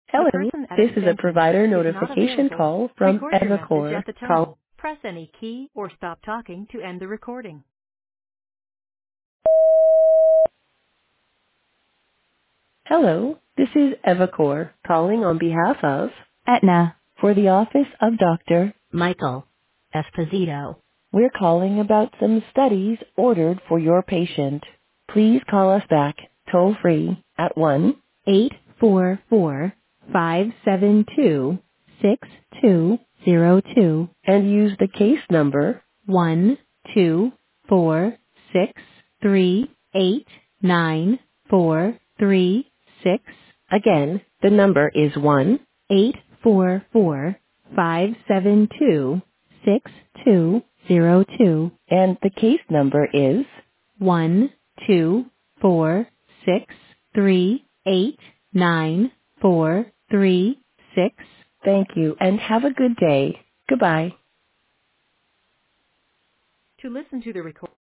The Hello, person at this is a extension provider is not notification available. call from Record your message Evacor. at the tone. Call. Press any key or stop talking to end the recording. Hello, this is Evacor calling on behalf of Aetna for the office of Dr. Michael Esposito. We're calling about some studies ordered for your patient. Please call us back toll free at 1-844-572-6202 and use the case number 124638943. Again, the number is 1-844-572-6202 and the case number is 124638943. Thank you and have a good day. Goodbye. To listen to the recording,